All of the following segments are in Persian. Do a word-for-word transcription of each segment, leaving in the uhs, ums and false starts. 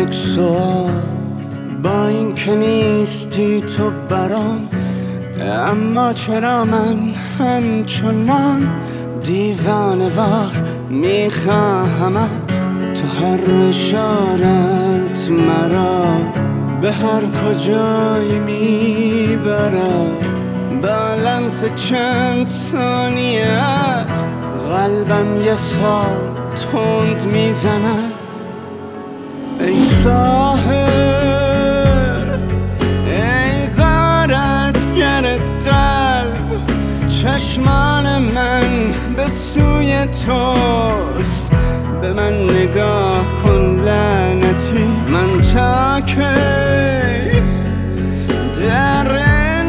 یک سوال، با این که نیستی تو برام، اما چرا من همچنان دیوانه وار میخواهمت؟ تو هر اشارت مرا به هر کجایی میبرد، با لمس چند ثانیت قلبم یه سال تند میزند. ای ساحر، ای غارتگر قلب، چشمان من به سوی توست، به من نگاه کن لعنتی. من تا کی در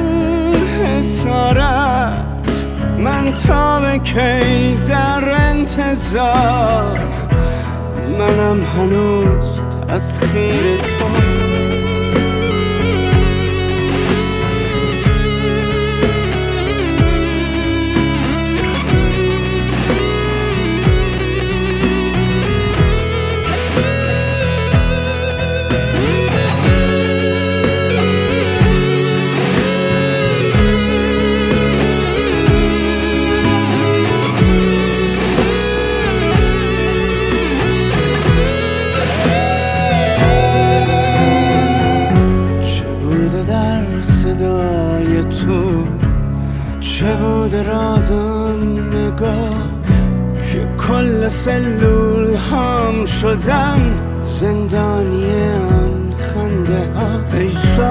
انحصارت، من تا به کی در انتظار، منم هنوز تسخیر تو. صدای تو چه بود رازم نگاه که کل سلول هم شدن زندانی آن خنده ها. ای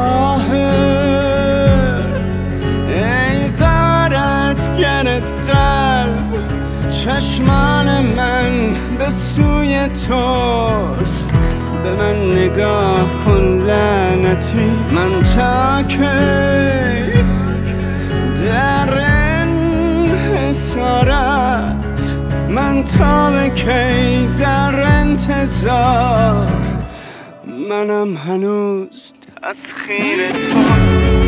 ساحر، ای غارتگر قلب، چشمان من به سوی توست، به من نگاه کن لعنتی. من تا کی در انحصارت، من تا به کی در انتظار، منم هنوز تسخیر تو.